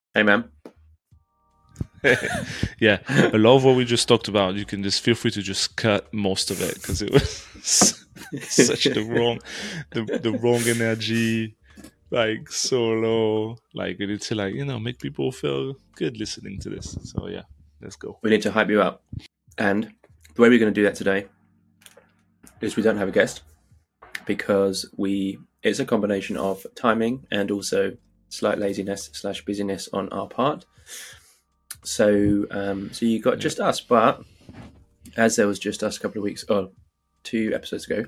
Hey, man. Yeah, a lot of what we just talked about, you can just feel free to just cut most of it because it was such the wrong energy, like so low. Like we need to make people feel good listening to this. So yeah, let's go. We need to hype you up. And the way we're going to do that today is we don't have a guest because it's a combination of timing and also slight laziness / busyness on our part. So you got just us, but as there was just us a couple of weeks or 2 episodes ago,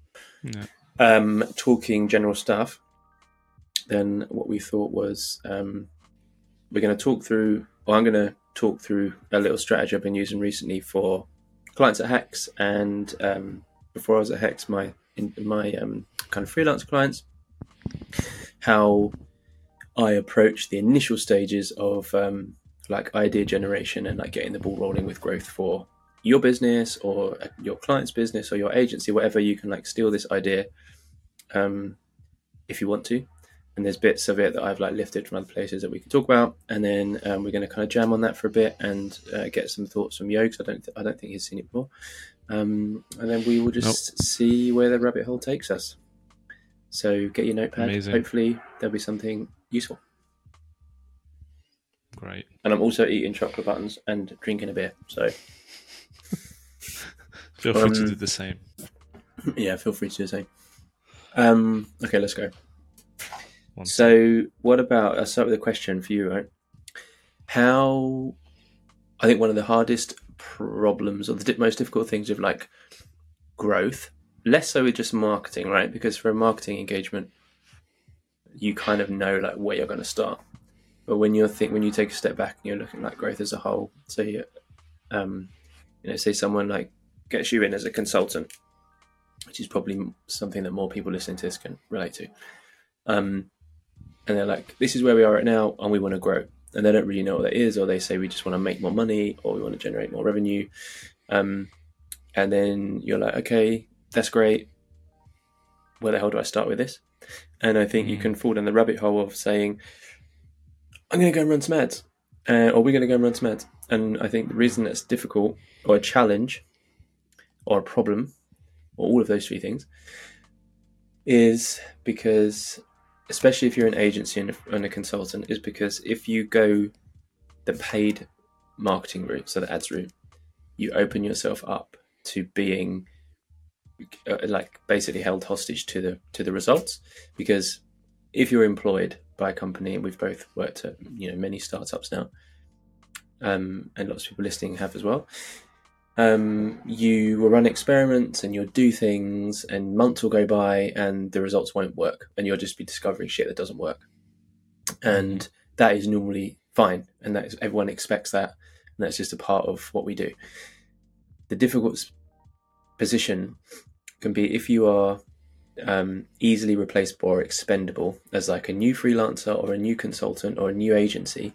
talking general stuff, then what we thought was we're going to talk through, or I'm going to talk through a little strategy I've been using recently for clients at Hex, and before I was at Hex, my kind of freelance clients, how I approach the initial stages of like idea generation and like getting the ball rolling with growth for your business or your client's business or your agency, whatever. You can like steal this idea if you want to. And there's bits of it that I've like lifted from other places that we can talk about, and then we're going to kind of jam on that for a bit and get some thoughts from Yo, because I don't think he's seen it before, and then we will just see where the rabbit hole takes us. So get your notepad. Amazing. Hopefully there'll be something useful. Great. And I'm also eating chocolate buttons and drinking a beer. So feel free to do the same. Yeah, feel free to do the same. Okay, let's go. So what about, I'll start with a question for you, right? I think one of the hardest problems or the most difficult things of like growth, less so with just marketing, right? Because for a marketing engagement, you kind of know like where you're going to start. But when you take a step back and you're looking at growth as a whole, so say someone like gets you in as a consultant, which is probably something that more people listening to this can relate to. And they're like, this is where we are right now and we want to grow. And they don't really know what that is, or they say we just want to make more money or we want to generate more revenue. And then you're like, okay, that's great. Where the hell do I start with this? And I think you can fall down the rabbit hole of saying, I'm going to go and run some ads, or we're going to go and run some ads. And I think the reason that's difficult, or a challenge, or a problem, or all of those three things, is because, especially if you're an agency and a consultant, is because if you go the paid marketing route, so the ads route, you open yourself up to being like basically held hostage to the results. Because if you're employed by a company, and we've both worked at many startups now, and lots of people listening have as well, you will run experiments and you'll do things, and months will go by and the results won't work, and you'll just be discovering shit that doesn't work. And that is normally fine, and that is, everyone expects that, and that's just a part of what we do. The difficult position can be if you are easily replaceable or expendable as like a new freelancer or a new consultant or a new agency.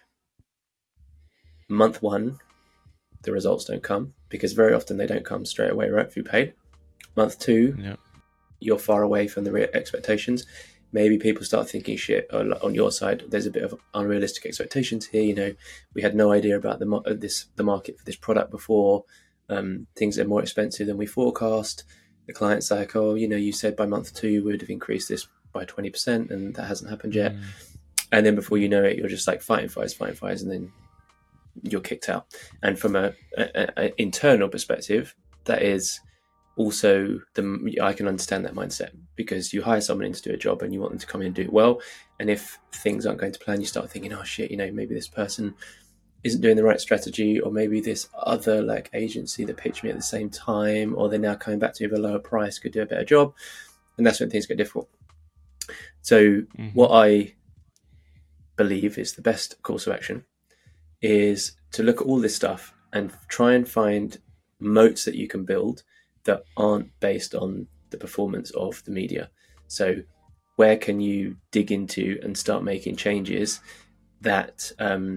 Month one, the results don't come, because very often they don't come straight away, right, if you paid. Month two, you're far away from the expectations. Maybe people start thinking shit on your side. There's a bit of unrealistic expectations here. We had no idea about the market for this product before. Things are more expensive than we forecast. The client's like, oh, you said by month 2 we would have increased this by 20%, and that hasn't happened yet. And then before you know it, you're just like fighting fires, and then you're kicked out. And from an internal perspective, that is also I can understand that mindset, because you hire someone in to do a job and you want them to come in and do it well. And if things aren't going to plan, you start thinking, oh shit, maybe this person isn't doing the right strategy, or maybe this other like agency that pitched me at the same time, or they're now coming back to me with a lower price, could do a better job. And that's when things get difficult. So what I believe is the best course of action is to look at all this stuff and try and find moats that you can build that aren't based on the performance of the media. So where can you dig into and start making changes that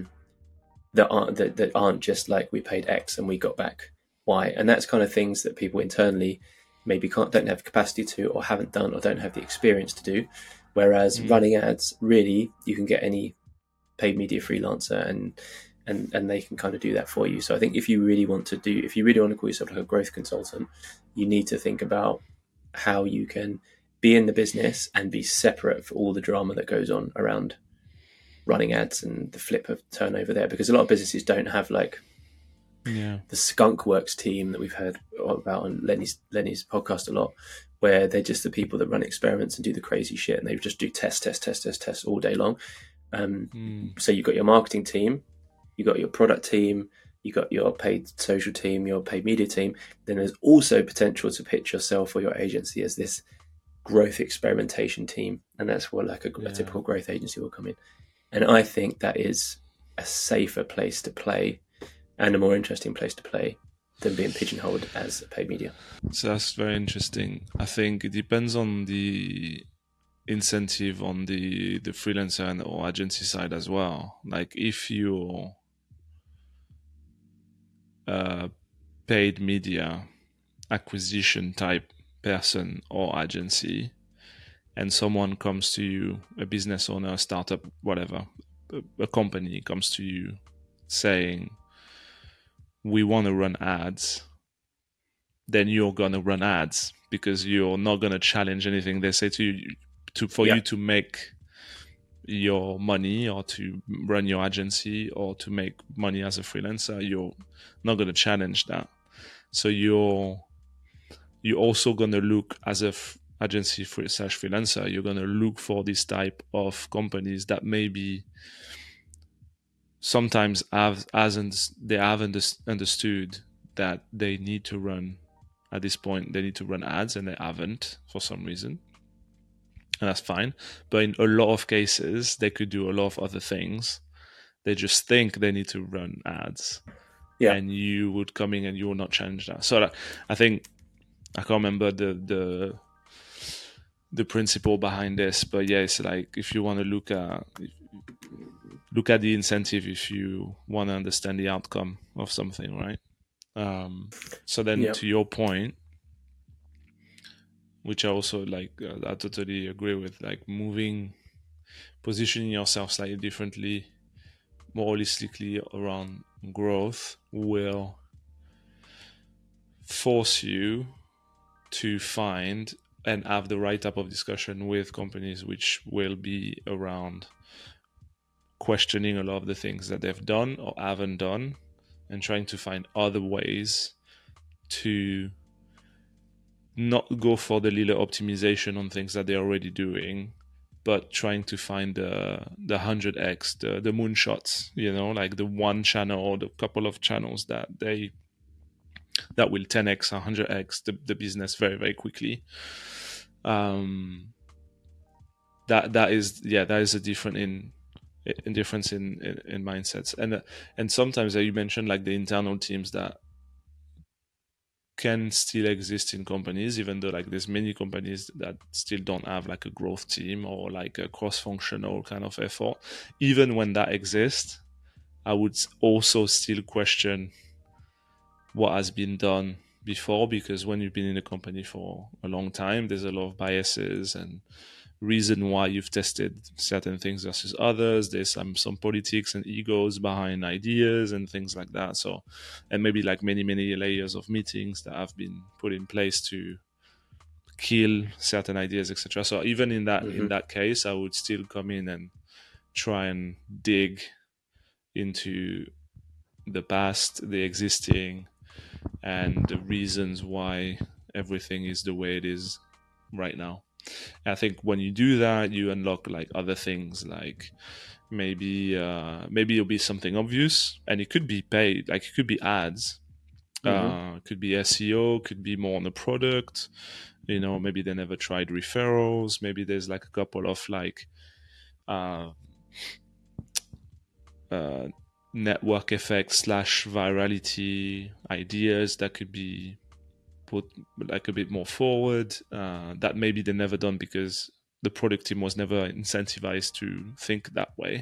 aren't just like we paid X and we got back Y? And that's kind of things that people internally maybe don't have capacity to, or haven't done, or don't have the experience to do. Whereas running ads, really, you can get any paid media freelancer, and they can kind of do that for you. So I think if you really want to call yourself like a growth consultant, you need to think about how you can be in the business and be separate for all the drama that goes on around running ads and the flip of turnover there, because a lot of businesses don't have like the Skunk Works team that we've heard about on Lenny's podcast a lot, where they're just the people that run experiments and do the crazy shit, and they just do test all day long. So you've got your marketing team, you got your product team, you got your paid social team, your paid media team. Then there's also potential to pitch yourself or your agency as this growth experimentation team, and that's where like a typical growth agency will come in. And I think that is a safer place to play and a more interesting place to play than being pigeonholed as a paid media. So that's very interesting. I think it depends on the incentive on the freelancer and or agency side as well. Like if you're a paid media acquisition type person or agency, and someone comes to you, a business owner, a startup, whatever, a company comes to you saying, we want to run ads, then you're going to run ads because you're not going to challenge anything they say to you. You to make your money or to run your agency or to make money as a freelancer, you're not going to challenge that. So you're also going to look as a agency / freelancer, you're going to look for this type of companies that maybe sometimes they haven't understood that they need to run, at this point, they need to run ads, and they haven't for some reason. And that's fine. But in a lot of cases, they could do a lot of other things. They just think they need to run ads. Yeah. And you would come in and you will not change that. So I think, I can't remember the principle behind this, but yeah, it's like if you want to look at the incentive, if you want to understand the outcome of something, right? So then to your point, which I also like, I totally agree with, like positioning yourself slightly differently, more holistically around growth will force you to find and have the right type of discussion with companies, which will be around questioning a lot of the things that they've done or haven't done, and trying to find other ways to not go for the little optimization on things that they're already doing, but trying to find the 100x, the moonshots, like the one channel or the couple of channels that will 10x, 100x the business very, very quickly. That is a difference in mindsets, and sometimes you mentioned like the internal teams that can still exist in companies, even though like there's many companies that still don't have like a growth team or like a cross-functional kind of effort. Even when that exists, I would also still question what has been done before, because when you've been in a company for a long time, there's a lot of biases and reason why you've tested certain things versus others. There's some politics and egos behind ideas and things like that. So, and maybe like many layers of meetings that have been put in place to kill certain ideas, etc. So even in that case, I would still come in and try and dig into the past, the existing, and the reasons why everything is the way it is right now. I think when you do that, you unlock like other things, like maybe it'll be something obvious, and it could be paid, like it could be ads, could be SEO, could be more on the product. Maybe they never tried referrals. Maybe there's like a couple of like network effects / virality ideas that could be put like a bit more forward, that maybe they never done because the product team was never incentivized to think that way.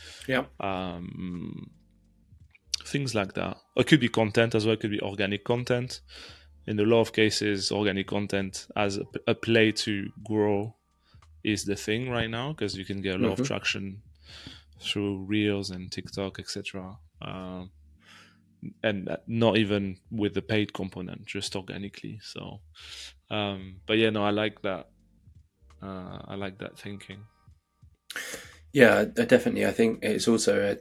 Things like that. It could be content as well. It could be organic content. In a lot of cases, organic content as a play to grow is the thing right now, because you can get a lot of traction through Reels and TikTok, etc. And not even with the paid component, just organically. So, but yeah, no, I like that. I like that thinking. Yeah, definitely. I think it's also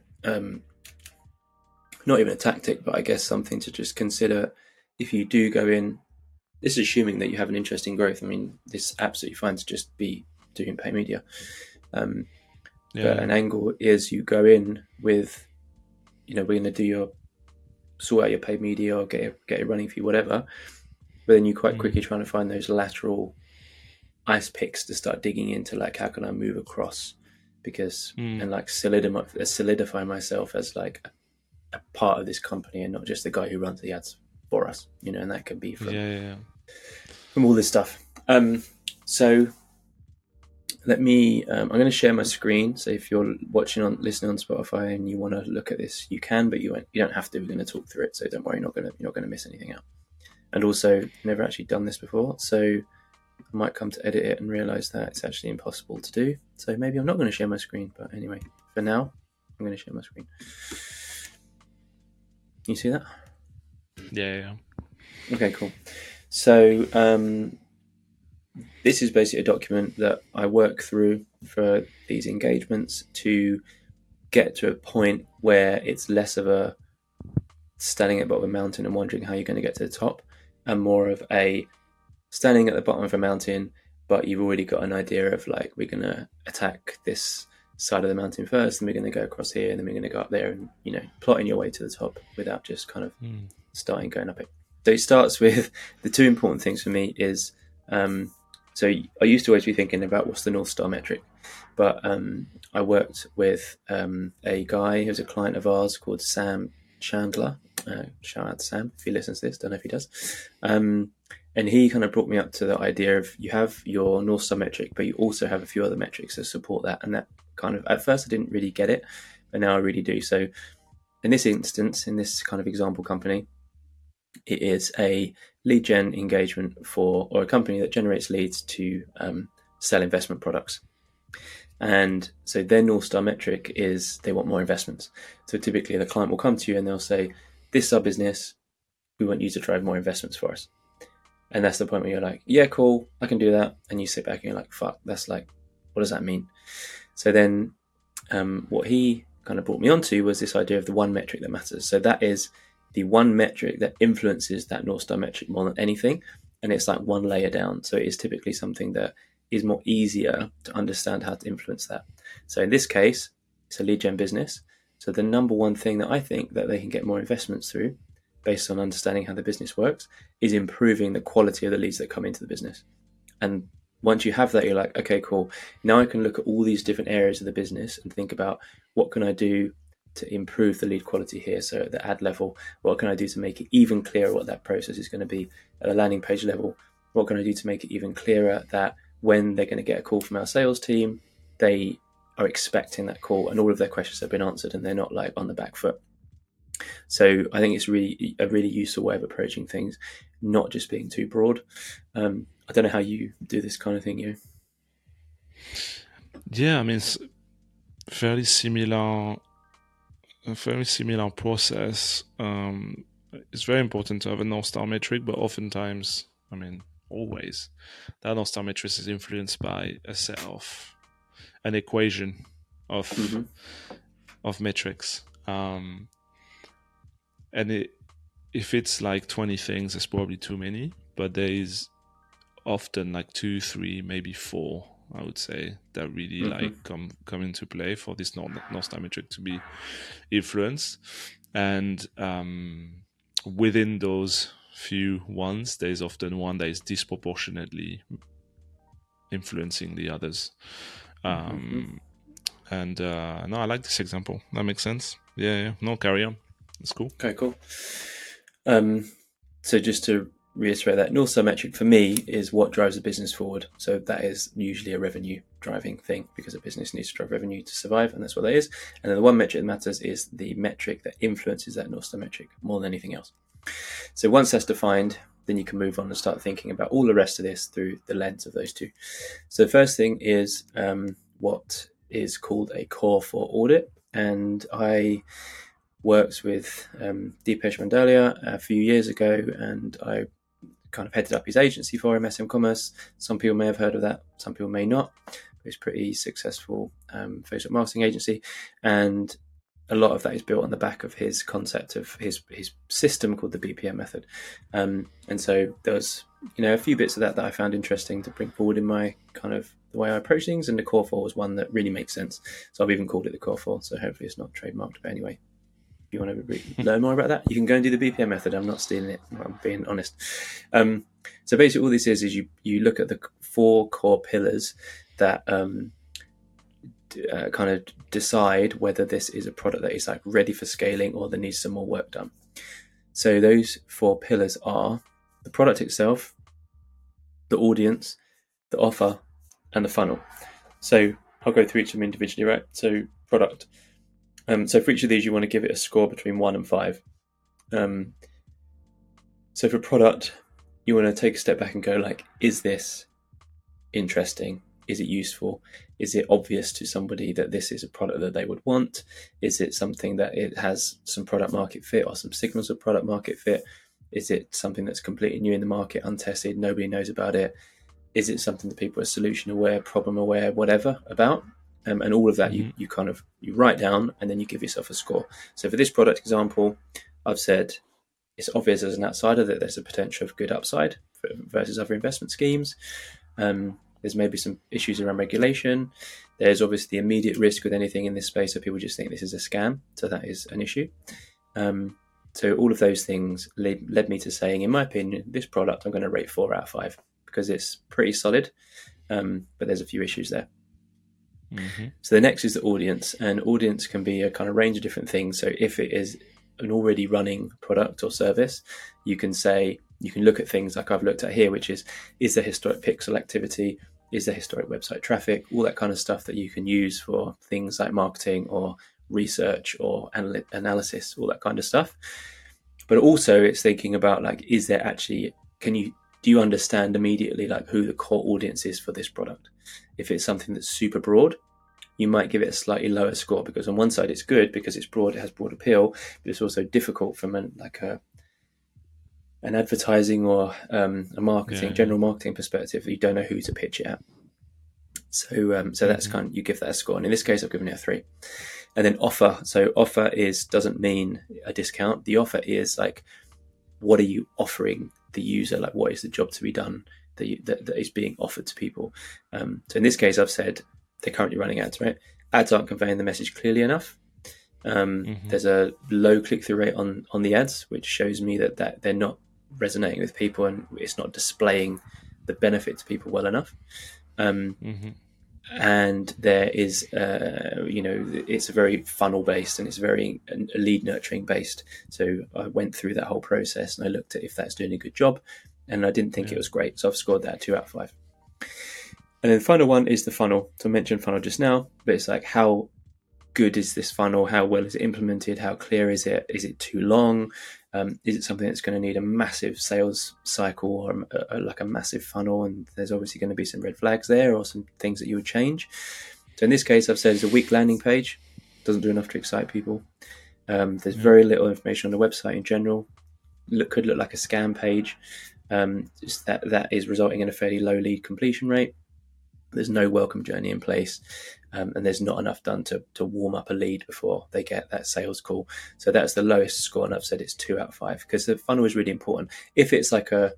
not even a tactic, but I guess something to just consider if you do go in. This is assuming that you have an interest in growth. I mean, this is absolutely fine to just be doing paid media. But an angle is you go in with, we're going to sort out your paid media or get it running for you, whatever. But then you quite quickly trying to find those lateral ice picks to start digging into, like, how can I move across? Because and like solidify myself as like a part of this company and not just the guy who runs the ads for us, and that can be from all this stuff. So let me. I'm going to share my screen. So if you're listening on Spotify and you want to look at this, you can, but you don't have to. We're going to talk through it, so don't worry. You're not going to miss anything out. And also, never actually done this before, so I might come to edit it and realize that it's actually impossible to do. So maybe I'm not going to share my screen. But anyway, for now, I'm going to share my screen. You see that? Yeah. Okay, cool. So this is basically a document that I work through for these engagements to get to a point where it's less of a standing at the bottom of a mountain and wondering how you're going to get to the top, and more of a standing at the bottom of a mountain, but you've already got an idea of, like, we're going to attack this side of the mountain first, and we're going to go across here, and then we're going to go up there, and plotting your way to the top without just kind of going up it. So it starts with the two important things for me is so I used to always be thinking about what's the North Star metric, but I worked with a guy who's a client of ours called Sam Chandler. Shout out to Sam if he listens to this. Don't know if he does. And he kind of brought me up to the idea of you have your North Star metric, but you also have a few other metrics that support that. And that kind of, at first I didn't really get it, but now I really do. So in this instance, in this kind of example company, it is a lead gen engagement or a company that generates leads to sell investment products. And so their North Star metric is they want more investments. So typically the client will come to you and they'll say, this is our business, we want you to drive more investments for us. And that's the point where you're like, yeah, cool, I can do that. And you sit back and you're like, fuck, that's like, what does that mean? So then what he kind of brought me onto was this idea of the one metric that matters. So that is the one metric that influences that North Star metric more than anything. And it's like one layer down. So it is typically something that is more easier to understand how to influence that. So in this case, it's a lead gen business. So the number one thing that I think that they can get more investments through, based on understanding how the business works, is improving the quality of the leads that come into the business. And once you have that, you're like, okay, cool. Now I can look at all these different areas of the business and think about what can I do to improve the lead quality here. So at the ad level, what can I do to make it even clearer what that process is going to be? At a landing page level, what can I do to make it even clearer that when they're going to get a call from our sales team, they are expecting that call and all of their questions have been answered and they're not like on the back foot. So I think it's really a really useful way of approaching things, not just being too broad. I don't know how you do this kind of thing, you. Yeah, I mean, it's fairly similar. A very similar process. It's very important to have a North Star metric, but oftentimes, I mean, always, that North Star metric is influenced by a set of an equation of metrics. And if it's like 20 things, it's probably too many, but there is often like 2, 3, maybe 4, I would say, that really like come into play for this North Star metric to be influenced. And within those few ones, there's often one that is disproportionately influencing the others. And no, I like this example. That makes sense. Yeah. No, carry on. It's cool. Okay, cool. So just to reiterate, that North Star metric for me is what drives a business forward. So that is usually a revenue driving thing because a business needs to drive revenue to survive, and that's what that is. And then the one metric that matters is the metric that influences that North Star metric more than anything else. So once that's defined, then you can move on and start thinking about all the rest of this through the lens of those two. So the first thing is what is called a Core 4 audit, and I worked with Deepesh Mandalia a few years ago, and I kind of headed up his agency for him, SM Commerce. Some people may have heard of that, some people may not. It's pretty successful Facebook marketing agency, and a lot of that is built on the back of his concept of his system called the BPM method. And so there was, a few bits of that I found interesting to bring forward in my kind of the way I approach things, and the Core 4 was one that really makes sense. So I've even called it the Core 4, so hopefully it's not trademarked. But anyway, if you want to learn more about that, you can go and do the BPM method. I'm not stealing it, I'm being honest. So basically all this is you look at the 4 core pillars that kind of decide whether this is a product that is like ready for scaling or that needs some more work done. So those 4 pillars are the product itself, the audience, the offer, and the funnel. So I'll go through each of them individually, right? So product. So for each of these, you want to give it a score between 1 and 5. So for product, you want to take a step back and go like, is this interesting? Is it useful? Is it obvious to somebody that this is a product that they would want? Is it something that it has some product market fit or some signals of product market fit? Is it something that's completely new in the market, untested, nobody knows about it? Is it something that people are solution aware, problem aware, whatever about? And all of that you write down, and then you give yourself a score. So for this product example, I've said it's obvious as an outsider that there's a potential of good upside versus other investment schemes. There's maybe some issues around regulation. There's obviously the immediate risk with anything in this space, so people just think this is a scam. So that is an issue. So all of those things led me to saying, in my opinion, this product I'm going to rate 4 out of 5 because it's pretty solid, but there's a few issues there. Mm-hmm. So the next is the audience, and audience can be a kind of range of different things. So if it is an already running product or service, you can look at things like I've looked at here, which is there historic pixel activity? Is there historic website traffic? All that kind of stuff that you can use for things like marketing or research or analysis, all that kind of stuff. But also it's thinking about like, is there actually, do you understand immediately like who the core audience is for this product? If it's something that's super broad, you might give it a slightly lower score because on one side it's good because it's broad, it has broad appeal, but it's also difficult from an advertising or a marketing, general marketing perspective. You don't know who to pitch it at. So that's kind of, you give that a score. And in this case, I've given it a 3. And then offer. So offer doesn't mean a discount. The offer is like, what are you offering the user? Like, what is the job to be done that is being offered to people? So in this case, I've said they're currently running ads, right? Ads aren't conveying the message clearly enough. There's a low click-through rate on the ads, which shows me that they're not resonating with people and it's not displaying the benefit to people well enough. And there is, it's a very funnel based and it's very lead nurturing based. So I went through that whole process and I looked at if that's doing a good job, and I didn't think it was great. So I've scored that 2 out of 5. And then the final one is the funnel. So I mentioned funnel just now, but it's like, how good is this funnel? How well is it implemented? How clear is it? Is it too long? Is it something that's going to need a massive sales cycle or like a massive funnel? And there's obviously going to be some red flags there or some things that you would change. So in this case, I've said it's a weak landing page. Doesn't do enough to excite people. There's very little information on the website in general. Could look like a scam page. Just that is resulting in a fairly low lead completion rate. There's no welcome journey in place, and there's not enough done to warm up a lead before they get that sales call. So that's the lowest score, and I've said it's 2 out of 5 because the funnel is really important. If it's like an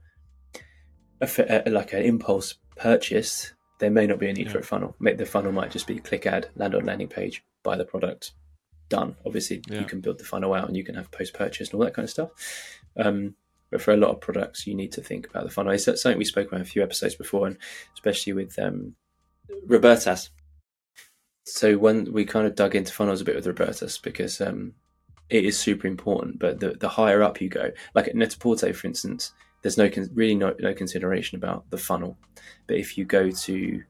impulse purchase, there may not be a need for a funnel. The funnel might just be click ad, land on landing page, buy the product, done. Obviously, you can build the funnel out and you can have post-purchase and all that kind of stuff. But for a lot of products, you need to think about the funnel. It's something we spoke about in a few episodes before, and especially with Robertas. So when we kind of dug into funnels a bit with Robertas, because it is super important, but the higher up you go, like at Net-a-Porter, for instance, there's no consideration about the funnel. But if you go to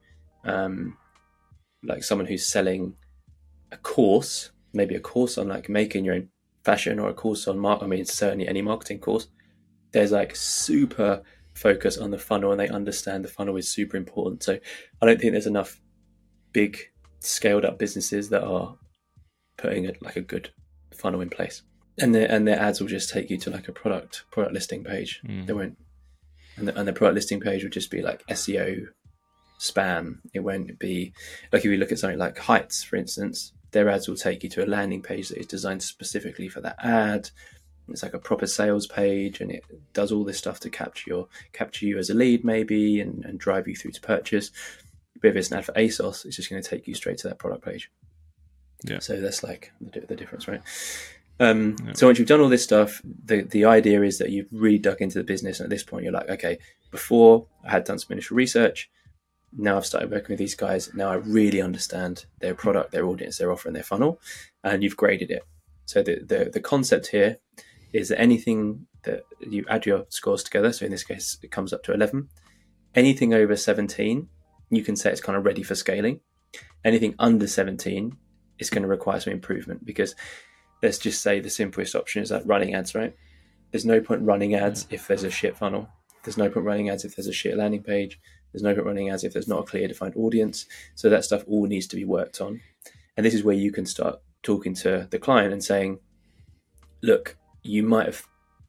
like someone who's selling a course, maybe a course on like making your own fashion or a course on certainly any marketing course, there's like super focus on the funnel and they understand the funnel is super important. So I don't think there's enough big scaled up businesses that are putting a good funnel in place, and their ads will just take you to like a product listing page. They won't, and the product listing page would just be like SEO spam. It won't be like, if you look at something like Heights, for instance, their ads will take you to a landing page that is designed specifically for that ad. It's like a proper sales page, and it does all this stuff to capture you as a lead, maybe, and drive you through to purchase. But if it's an ad for ASOS, it's just going to take you straight to that product page. Yeah. So that's like the difference, right? So once you've done all this stuff, the idea is that you've really dug into the business, and at this point you're like, okay, before I had done some initial research, now I've started working with these guys, now I really understand their product, their audience, their offer, and their funnel, and you've graded it. So the concept here is that anything that you add your scores together, so in this case it comes up to 11, anything over 17 you can say it's kind of ready for scaling. Anything under 17 is going to require some improvement, because let's just say the simplest option is like running ads, right? There's no point running ads if there's a shit funnel. There's no point running ads if there's a shit landing page. There's no point running ads if there's not a clear defined audience. So that stuff all needs to be worked on. And this is where you can start talking to the client and saying, look, you might have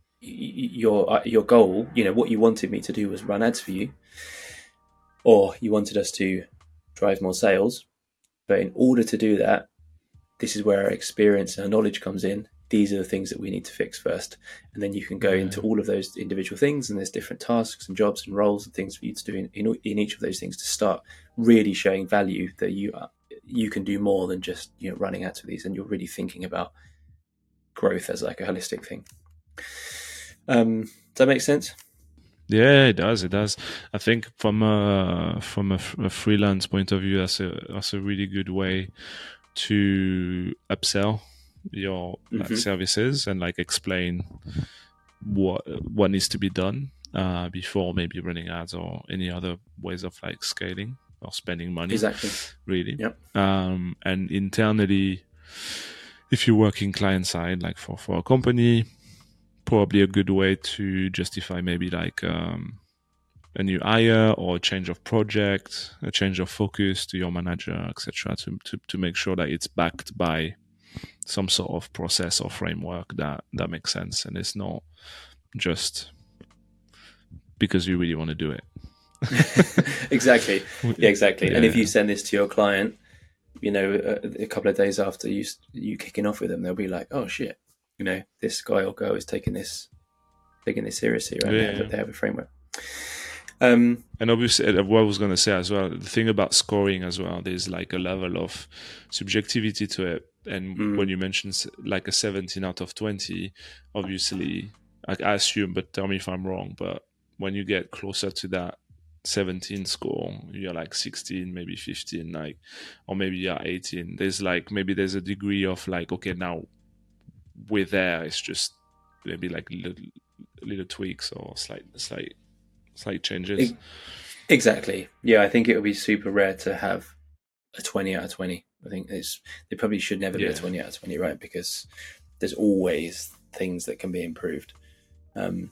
your goal, what you wanted me to do was run ads for you, or you wanted us to drive more sales. But in order to do that, this is where our experience and our knowledge comes in. These are the things that we need to fix first. And then you can go into all of those individual things, and there's different tasks and jobs and roles and things for you to do in each of those things to start really showing value that you can do more than just running ads for these, and you're really thinking about growth as like a holistic thing. Does that make sense? Yeah, it does. It does. I think from a freelance point of view, that's a really good way to upsell your services and like explain what needs to be done before maybe running ads or any other ways of like scaling or spending money. Exactly. Really. Yep. And internally, if you're working client side, like for a company, probably a good way to justify maybe like a new hire or a change of project, a change of focus to your manager, etc., to make sure that it's backed by some sort of process or framework that makes sense, and it's not just because you really want to do it. Exactly. Yeah, exactly. Yeah. And if you send this to your client, a couple of days after you kicking off with them, they'll be like, oh shit, this guy or girl is taking this seriously, right? Yeah. They have a framework. And obviously, what I was going to say as well, the thing about scoring as well, there's like a level of subjectivity to it. And when you mention like a 17 out of 20, obviously, I assume, but tell me if I'm wrong, but when you get closer to that 17 score, you're like 16, maybe 15, like, or maybe you're 18. There's a degree of like, okay, now we're there. It's just maybe like little tweaks or slight changes. Exactly. Yeah, I think it would be super rare to have a 20 out of 20. I think they probably should never be a 20 out of 20, right? Because there's always things that can be improved. I mean,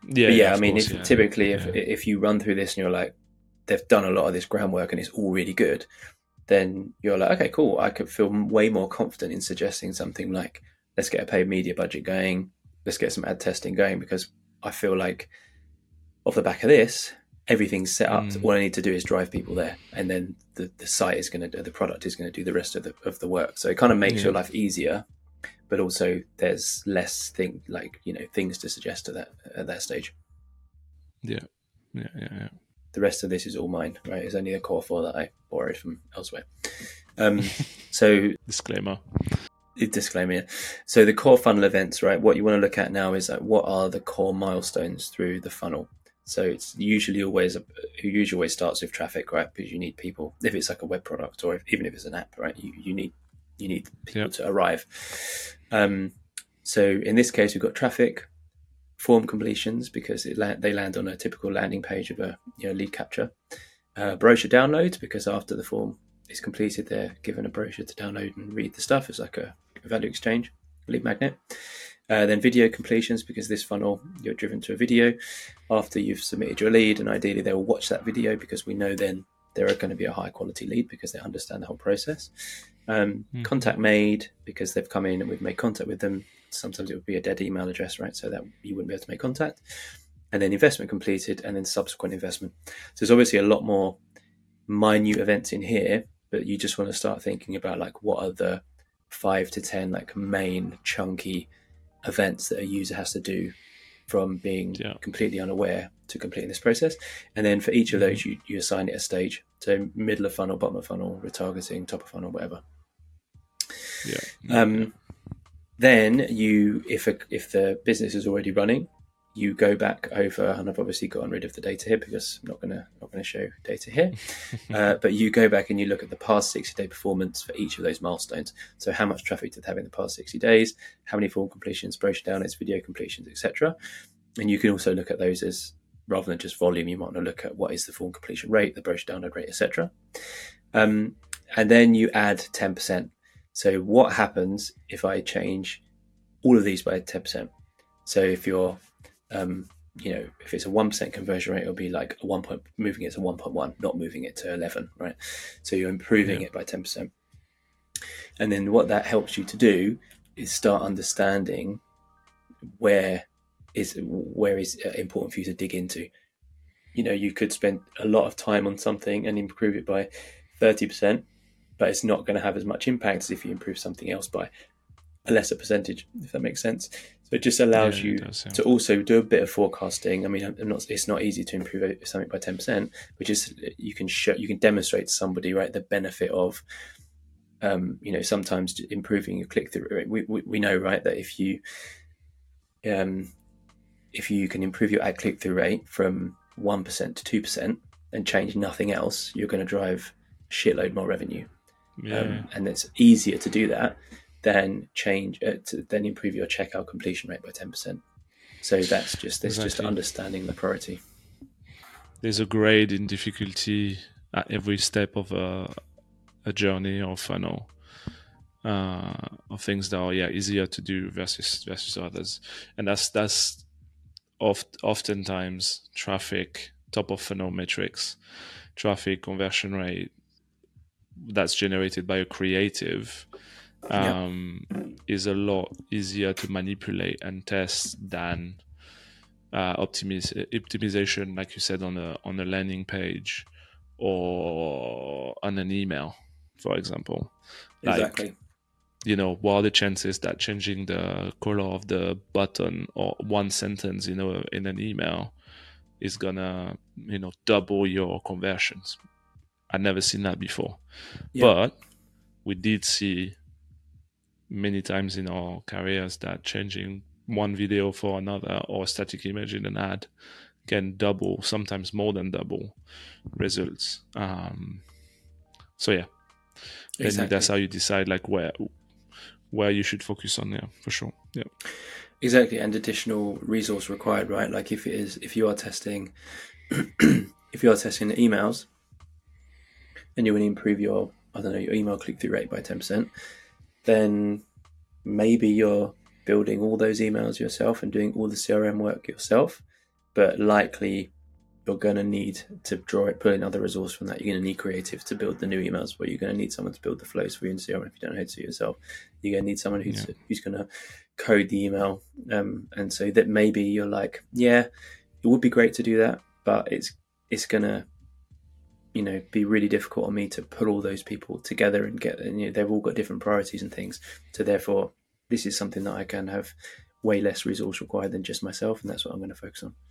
if you run through this and you're like, they've done a lot of this groundwork and it's all really good, then you're like, okay, cool. I could feel way more confident in suggesting something like, let's get a paid media budget going. Let's get some ad testing going, because I feel like off the back of this, everything's set up. All I need to do is drive people there, and then the site is going to, the product is going to do the rest of the work. So it kind of makes your life easier, but also there's less things to suggest at that stage. Yeah. The rest of this is all mine, right? It's only the core 4 that I borrowed from elsewhere. So disclaimer. Yeah. So the core funnel events, right? What you want to look at now is like, what are the core milestones through the funnel? So it's usually always starts with traffic, right? Because you need people. If it's like a web product, or even if it's an app, right? You need people to arrive. So in this case, we've got traffic, form completions, because they land on a typical landing page of a lead capture, brochure downloads, because after the form is completed, they're given a brochure to download and read the stuff. It's like a value exchange, lead magnet. Then video completions, because this funnel, you're driven to a video after you've submitted your lead, and ideally they will watch that video, because we know then they're going to be a high quality lead because they understand the whole process. Contact made, because they've come in and we've made contact with them. Sometimes it would be a dead email address, right? So that you wouldn't be able to make contact. And then investment completed, and then subsequent investment. So there's obviously a lot more minute events in here, but you just want to start thinking about like what are the 5 to 10 like main chunky events that a user has to do from being completely unaware to completing this process. And then for each of those, you assign it a stage. So middle of funnel, bottom of funnel, retargeting, top of funnel, whatever. Then you, if the business is already running, you go back over, and I've obviously gotten rid of the data here because I'm not gonna show data here, but you go back and you look at the past 60-day performance for each of those milestones. So how much traffic did they have in the past 60 days? How many form completions, broken down as video completions, etc. And you can also look at those as, rather than just volume, you might want to look at what is the form completion rate, the broken download rate, etc. And then you add 10%. So what happens if I change all of these by 10%? So if you're, if it's a 1% conversion rate, it'll be like moving it to 1.1, not moving it to 11, right? So you're improving it by 10%. And then what that helps you to do is start understanding where is important for you to dig into. You could spend a lot of time on something and improve it by 30%, but it's not going to have as much impact as if you improve something else by a lesser percentage, if that makes sense. So it just allows you to also do a bit of forecasting. I mean, it's not easy to improve something by 10%, but just you can demonstrate to somebody, right, the benefit of, sometimes improving your click-through rate. We know, right, that if you can improve your ad click-through rate from 1% to 2% and change nothing else, you're going to drive a shitload more revenue. And it's easier to do that than then improve your checkout completion rate by 10%. So that's just understanding the priority. There's a grade in difficulty at every step of a journey or funnel, of things that are easier to do versus others, and that's oftentimes traffic, top of funnel metrics, traffic conversion rate that's generated by a creative is a lot easier to manipulate and test than optimization, like you said, on a landing page or on an email, for example. Exactly. What are the chances that changing the color of the button or one sentence, in an email is gonna, double your conversions? I'd never seen that before. But we did see many times in our careers that changing one video for another or a static image in an ad can double, sometimes more than double results. Exactly. That's how you decide like where you should focus on. For sure. Exactly. And additional resource required, right? Like if you are testing the emails and you want to improve your email click-through rate by 10%, then maybe you're building all those emails yourself and doing all the CRM work yourself, but likely you're going to need to pull in other resource from that. You're going to need creative to build the new emails, but you're going to need someone to build the flows for you in CRM if you don't know how to do it yourself. You're going to need someone who's going to code the email. And so that maybe you're like, it would be great to do that, but it's going to be really difficult on me to put all those people together and they've all got different priorities and things. So therefore, this is something that I can have way less resource required than just myself, and that's what I'm going to focus on.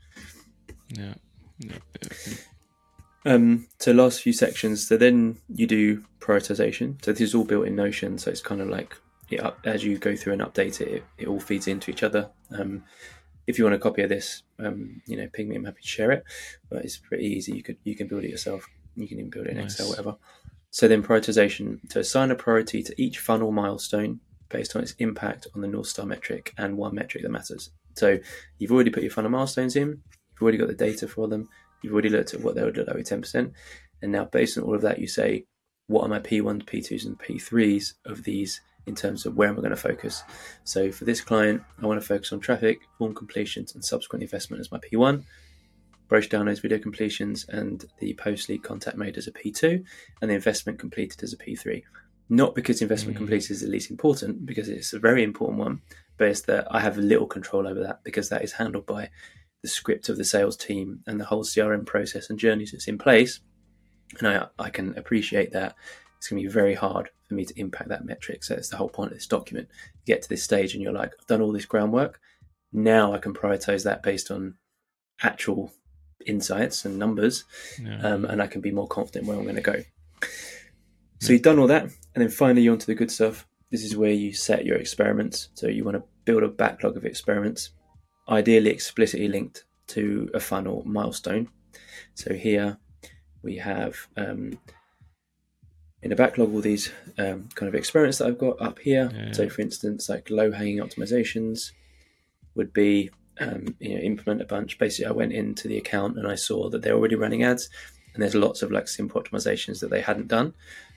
So last few sections. So then you do prioritization. So this is all built in Notion. So it's kind of like as you go through and update it, it all feeds into each other. If you want a copy of this, ping me. I'm happy to share it. But it's pretty easy. You can build it yourself. You can even build it in Excel, whatever. So then prioritization, to assign a priority to each funnel milestone based on its impact on the North Star metric and one metric that matters. So you've already put your funnel milestones in. You've already got the data for them. You've already looked at what they would look like with 10%. And now based on all of that, you say, what are my P1s, P2s, and P3s of these in terms of where am I going to focus? So for this client, I want to focus on traffic, form completions, and subsequent investment as my P1. brochure downloads, video completions, and the post-lead contact made as a P2, and the investment completed as a P3. Not because investment completed is the least important, because it's a very important one, but it's that I have little control over that, because that is handled by the script of the sales team and the whole CRM process and journeys that's in place. And I can appreciate that it's going to be very hard for me to impact that metric. So that's the whole point of this document. You get to this stage and you're like, I've done all this groundwork. Now I can prioritize that based on actual insights and numbers, and I can be more confident where I'm going to go. So you've done all that, and then finally you're onto the good stuff. This is where you set your experiments. So you want to build a backlog of experiments, ideally explicitly linked to a funnel milestone. So here we have in a backlog all these kind of experiments that I've got up here. So for instance, like low-hanging optimizations would be implement a bunch. Basically, I went into the account and I saw that they're already running ads, and there's lots of like simple optimizations that they hadn't done.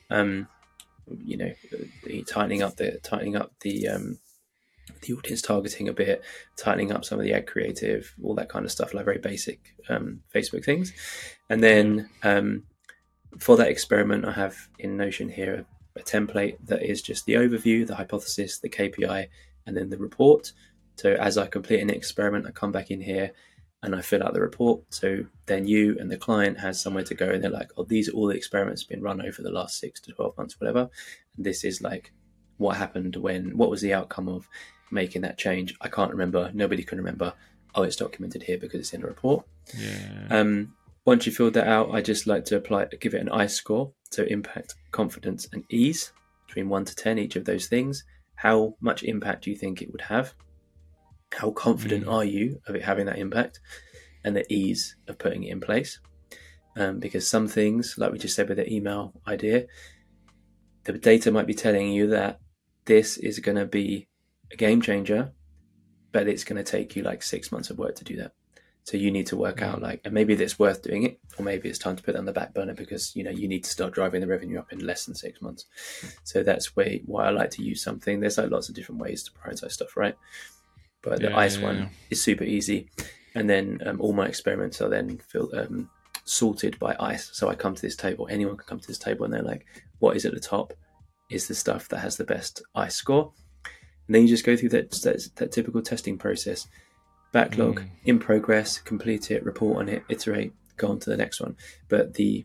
Tightening up the audience targeting a bit, tightening up some of the ad creative, all that kind of stuff, like very basic Facebook things. And then for that experiment, I have in Notion here a template that is just the overview, the hypothesis, the KPI, and then the report. So as I complete an experiment, I come back in here and I fill out the report. So then you and the client has somewhere to go, and they're like, oh, these are all the experiments been run over the last 6 to 12 months, whatever. And this is like what happened what was the outcome of making that change. I can't remember. Nobody can remember. Oh, it's documented here because it's in a report. Once you filled that out, I just like to give it an ICE score. So impact, confidence, and ease, between 1 to 10, each of those things. How much impact do you think it would have? How confident are you of it having that impact, and the ease of putting it in place? Because some things, like we just said with the email idea, the data might be telling you that this is going to be a game changer, but it's going to take you like 6 months of work to do that. So you need to work out and maybe it's worth doing it, or maybe it's time to put it on the back burner because you need to start driving the revenue up in less than 6 months. So that's why I like to use something. There's like lots of different ways to prioritize stuff, right? But the ICE one is super easy. And then all my experiments are then sorted by ICE. So I come to this table, anyone can come to this table, and they're like, what is at the top is the stuff that has the best ICE score. And then you just go through that typical testing process. Backlog, in progress, complete it, report on it, iterate, go on to the next one. But the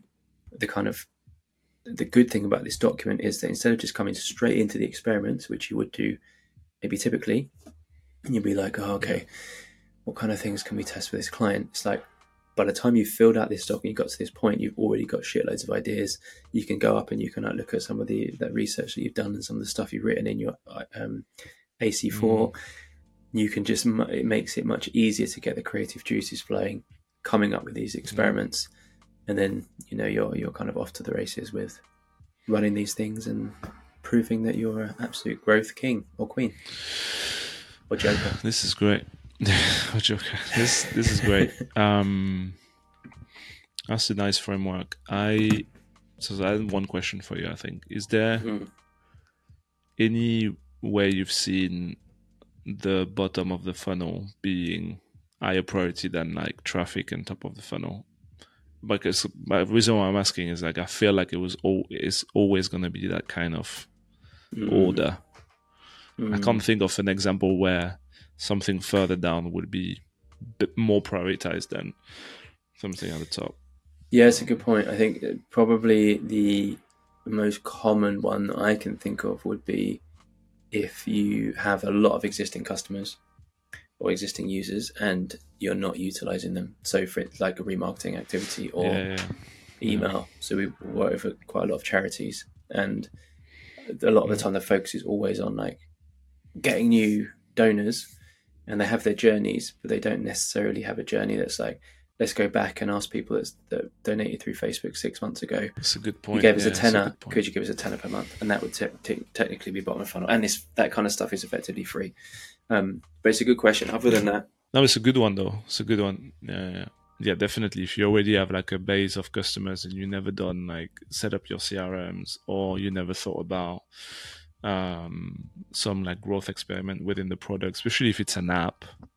good thing about this document is that instead of just coming straight into the experiments, which you would do maybe typically, and you'll be like, oh, okay, what kind of things can we test for this client? It's like, by the time you've filled out this doc and you got to this point, you've already got shitloads of ideas. You can go up and you can look at some of that research that you've done and some of the stuff you've written in your AC4. You can it makes it much easier to get the creative juices flowing, coming up with these experiments. And then, you're kind of off to the races with running these things and proving that you're an absolute growth king or queen. Or Joker. This is great. Or Joker. This is great. That's a nice framework. So I have one question for you, I think. Is there any way you've seen the bottom of the funnel being higher priority than like traffic and top of the funnel? Because the reason why I'm asking is like I feel like it's always going to be that kind of order. I can't think of an example where something further down would be a bit more prioritized than something at the top. Yeah, it's a good point. I think probably the most common one I can think of would be if you have a lot of existing customers or existing users and you're not utilizing them. So for it, like a remarketing activity or email. So we work with quite a lot of charities, and a lot of the time the focus is always on like getting new donors, and they have their journeys, but they don't necessarily have a journey that's like, let's go back and ask people that donated through Facebook 6 months ago. That's a good point. You gave us a tenner. Could you give us a tenner per month? And that would technically be bottom of funnel. And that kind of stuff is effectively free. But it's a good question. Other than that, no, it's a good one though. It's a good one. Yeah, definitely. If you already have like a base of customers and you never done like set up your CRMs, or you never thought about some like growth experiment within the product, especially if it's an app.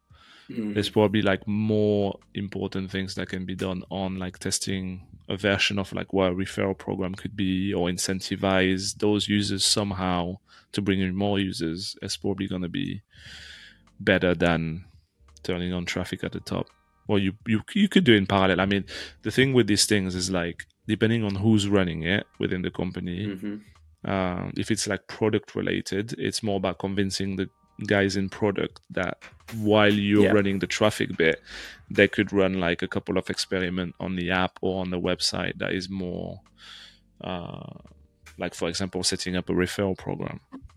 There's probably like more important things that can be done on like testing a version of like what a referral program could be, or incentivize those users somehow to bring in more users. It's probably going to be better than turning on traffic at the top. Or you could do it in parallel. I mean, the thing with these things is like, depending on who's running it within the company, if it's like product related, it's more about convincing the guys in product that while you're running the traffic bit, they could run like a couple of experiments on the app or on the website that is more like, for example, setting up a referral program.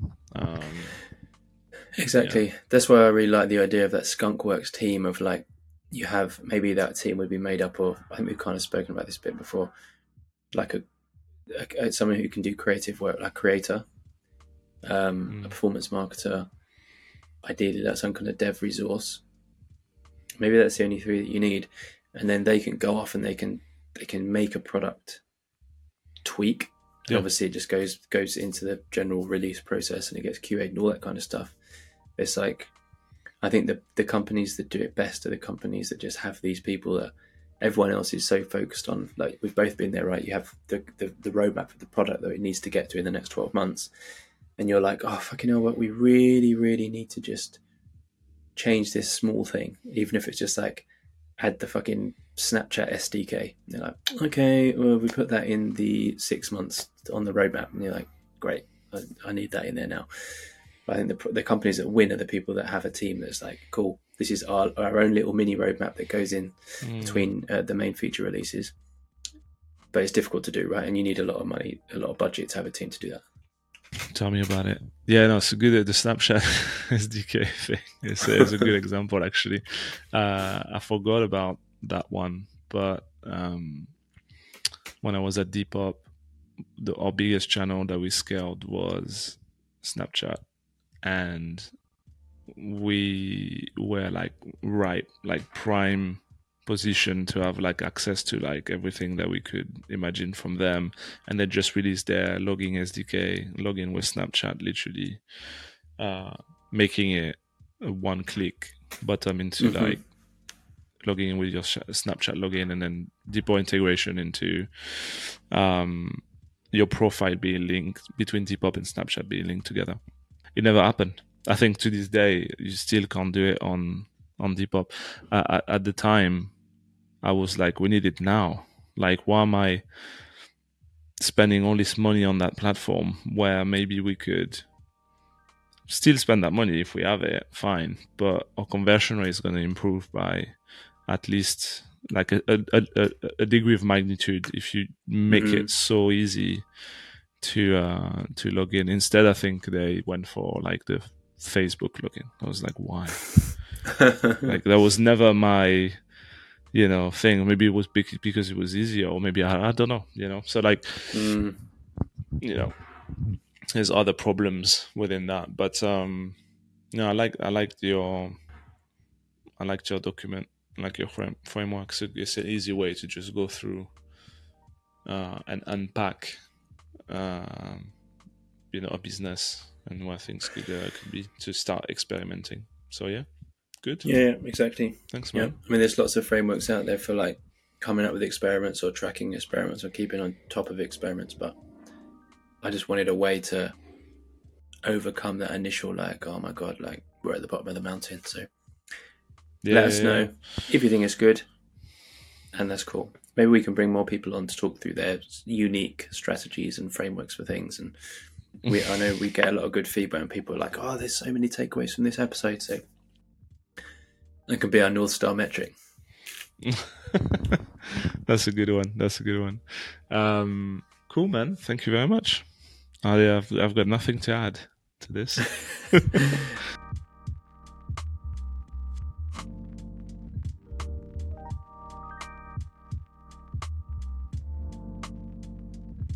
Exactly. That's why I really like the idea of that Skunkworks team of like, you have, maybe that team would be made up of, I think we've kind of spoken about this bit before, like someone who can do creative work, like creator, a performance marketer, ideally that's some kind of dev resource. Maybe that's the only three that you need, and then they can go off and they can make a product tweak. And obviously it just goes into the general release process and it gets QA'd and all that kind of stuff. It's like, I think the companies that do it best are the companies that just have these people that everyone else is so focused on. Like, we've both been there, right? You have the roadmap of the product that it needs to get to in the next 12 months. And you're like, oh, fucking hell, what we really, really need to just change this small thing, even if it's just like add the fucking Snapchat SDK. And they're like, okay, well, we put that in the 6 months on the roadmap. And you're like, great, I need that in there now. But I think the companies that win are the people that have a team that's like, cool, this is our own little mini roadmap that goes in between the main feature releases. But it's difficult to do, right? And you need a lot of money, a lot of budget to have a team to do that. Tell me about it. Yeah, no, it's good. The Snapchat SDK thing is a good example, actually. I forgot about that one, but when I was at Depop, our biggest channel that we scaled was Snapchat, and we were like prime position to have like access to like everything that we could imagine from them. And they just released their logging SDK, login with Snapchat, literally making it a one-click button into like logging in with your Snapchat login, and then deeper integration into your profile being linked between Depop and Snapchat being linked together. It never happened. I think to this day you still can't do it on Depop. At the time, I was like, we need it now. Like, why am I spending all this money on that platform where maybe we could still spend that money if we have it, fine, but our conversion rate is going to improve by at least like a degree of magnitude if you make it so easy to log in. Instead, I think they went for like the Facebook login. I was like, why? Like, that was never my thing.Maybe it was because it was easier, or maybe I don't know, so like there's other problems within that. But I liked your document, like your framework. So it's an easy way to just go through and unpack a business and where things could be to start experimenting. So yeah, good. Yeah, exactly. Thanks, man. Yeah. I mean, there's lots of frameworks out there for like coming up with experiments or tracking experiments or keeping on top of experiments, but I just wanted a way to overcome that initial like, oh my god, like we're at the bottom of the mountain. So let us know if you think it's good, and that's cool. Maybe we can bring more people on to talk through their unique strategies and frameworks for things. And I know we get a lot of good feedback, and people are like, oh, there's so many takeaways from this episode. So that can be our North Star metric. That's a good one. Cool, man. Thank you very much. I've got nothing to add to this.